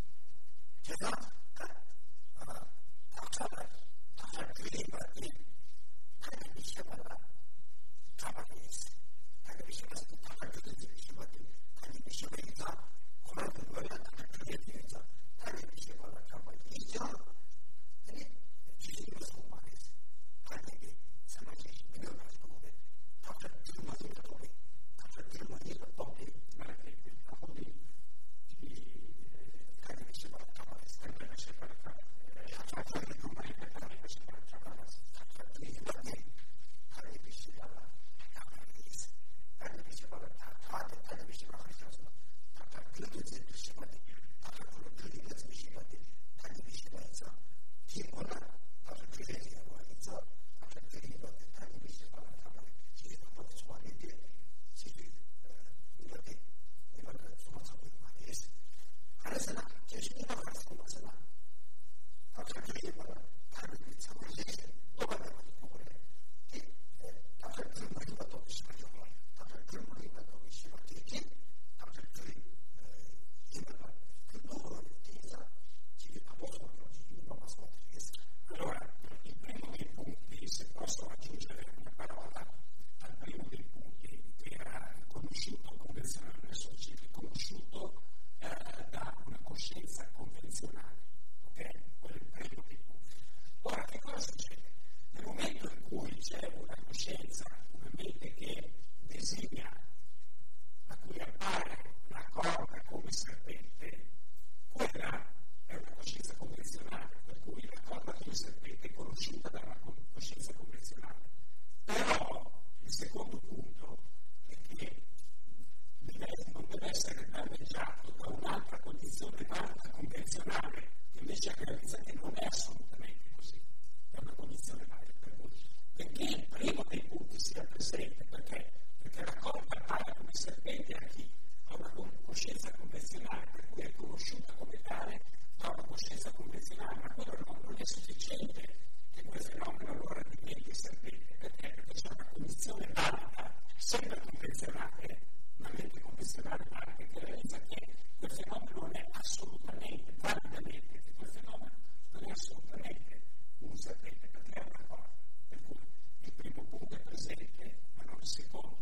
invece realizza che non è assolutamente così, è una condizione valida per voi. Perché il primo dei punti sia presente, perché, perché la corda appare come serpente a chi ha una coscienza convenzionale, per cui è conosciuta come tale, ha una coscienza convenzionale, ma quello non, non è sufficiente che quel fenomeno allora diventi serpente, perché? Perché c'è una condizione valida, sempre convenzionale, una mente convenzionale valida, che realizza che quel fenomeno non è assolutamente, validamente, che quel fenomeno non è assolutamente un serpente, perché è una corda. Per cui il primo punto è presente, ma non il secondo.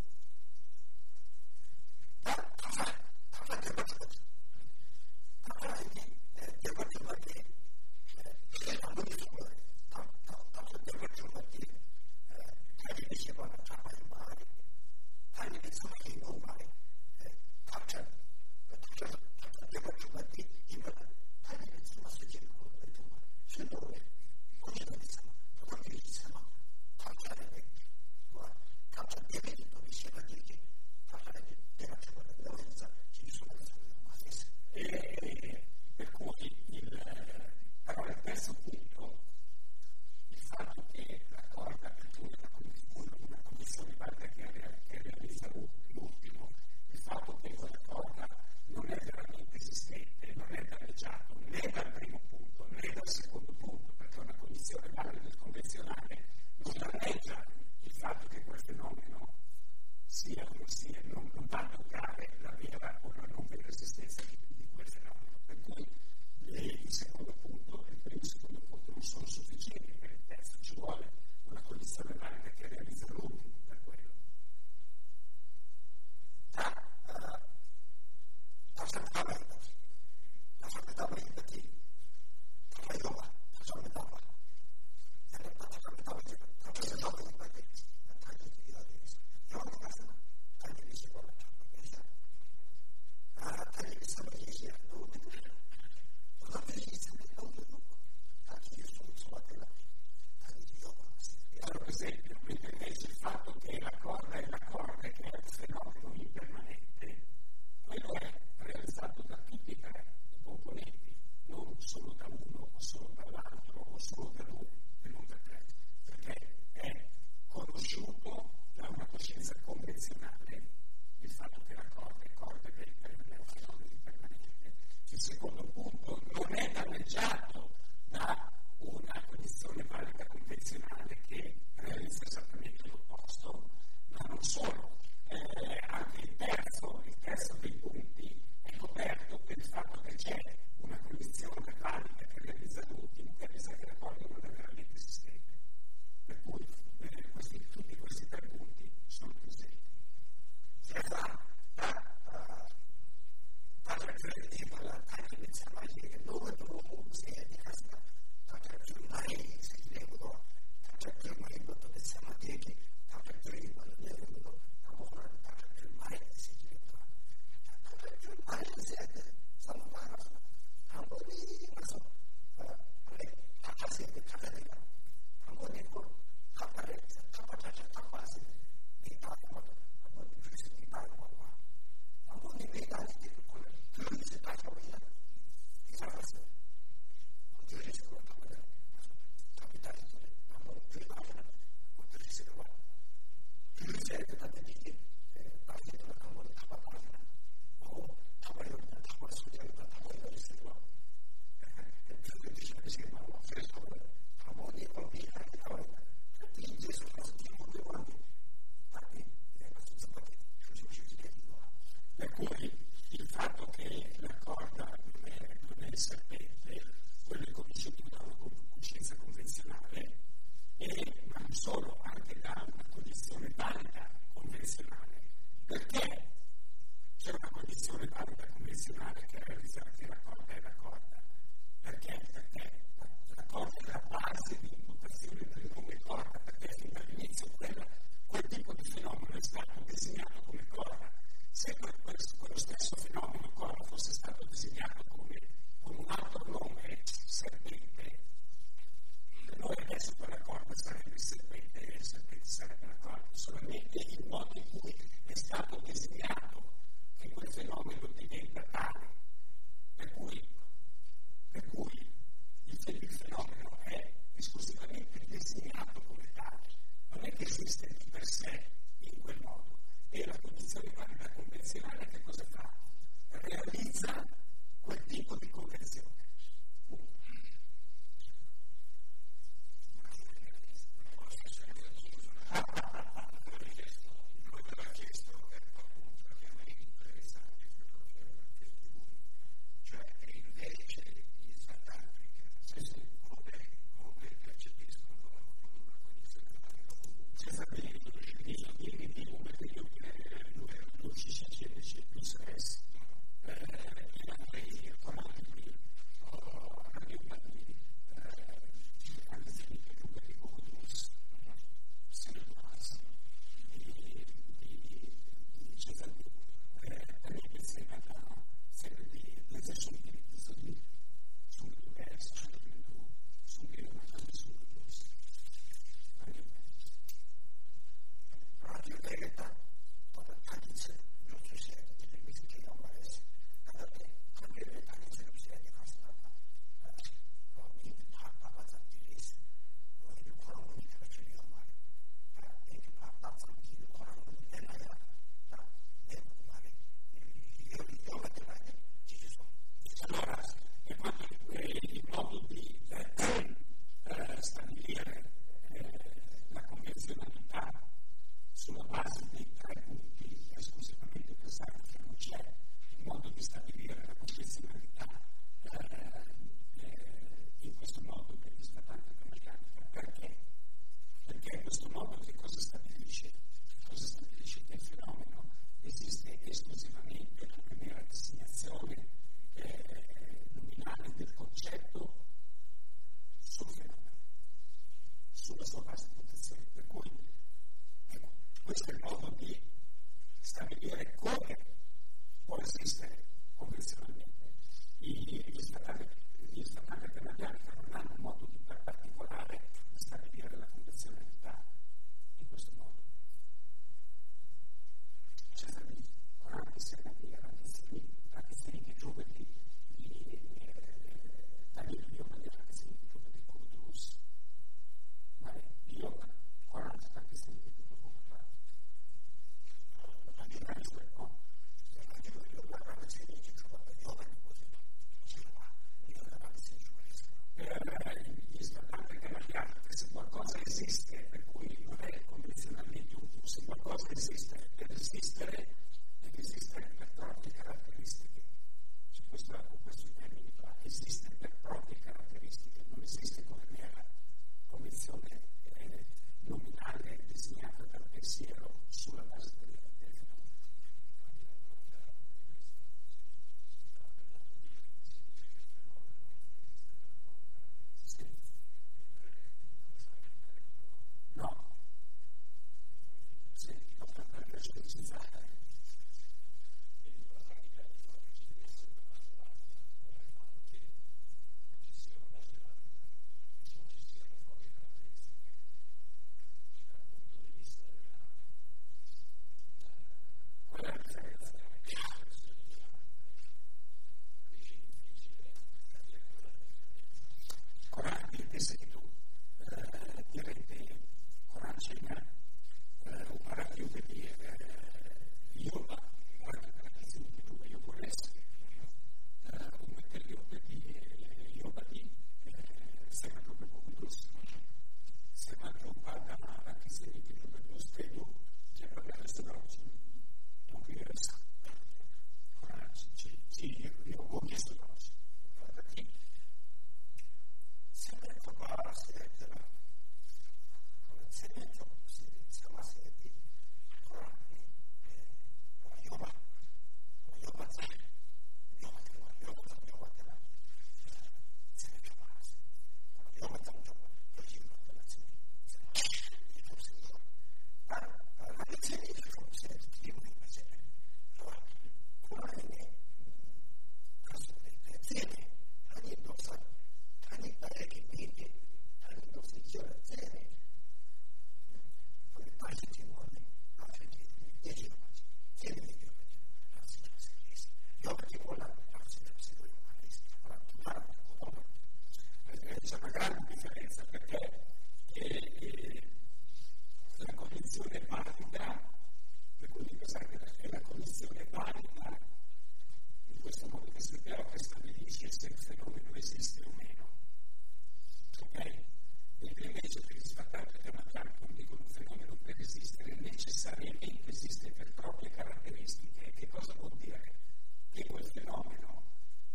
non è che esiste di per sé in quel modo. E la condizione valida convenzionale che cosa fa? Realizza quel tipo di convenzione.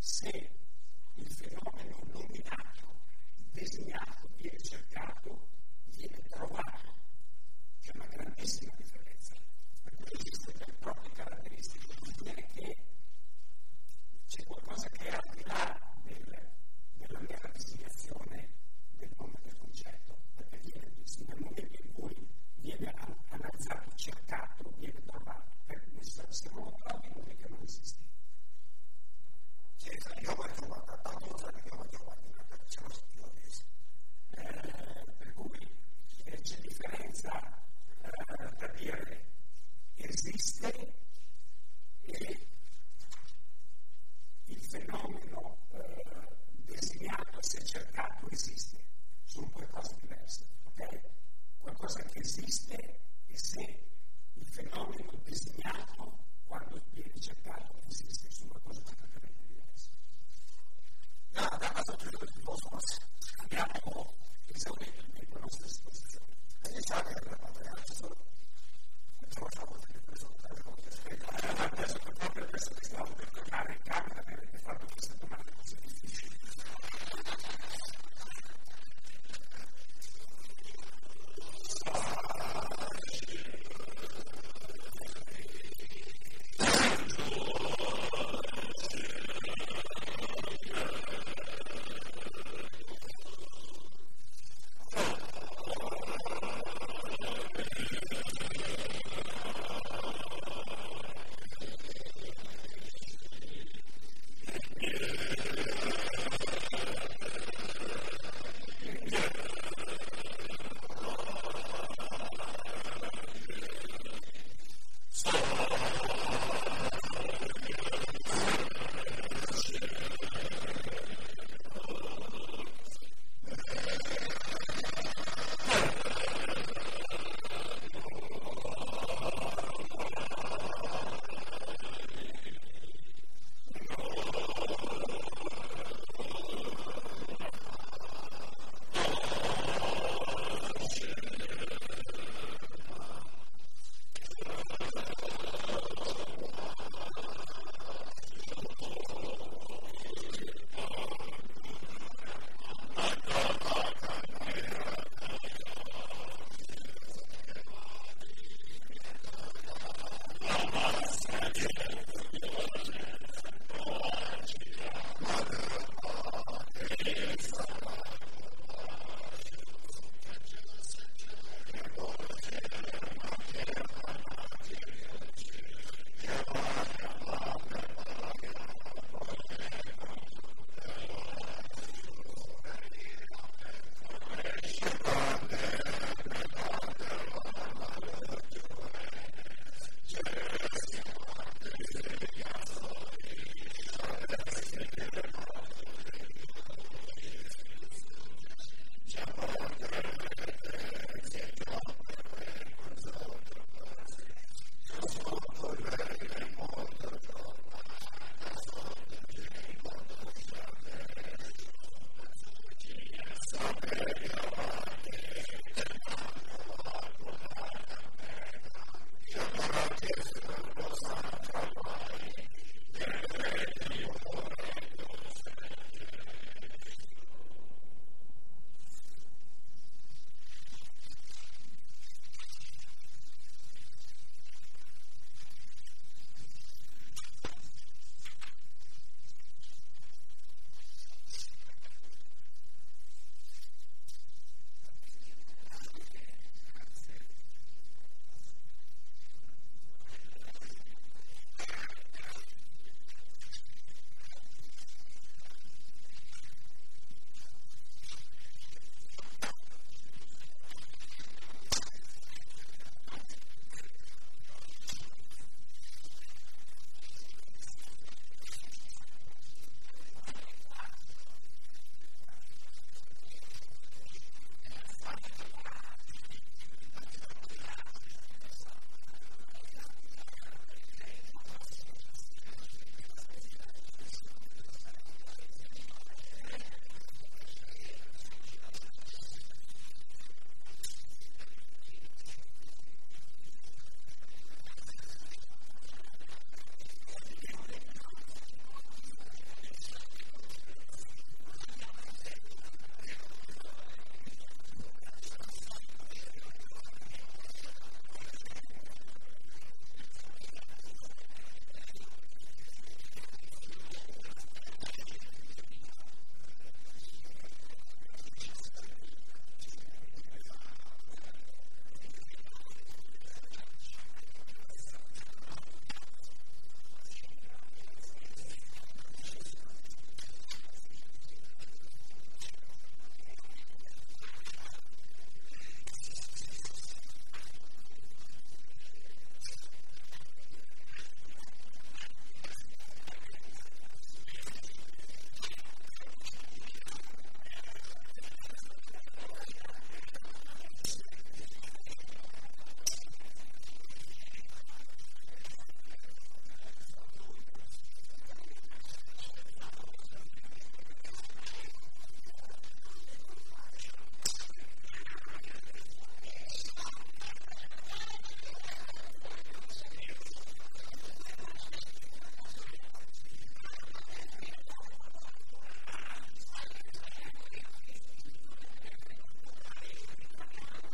se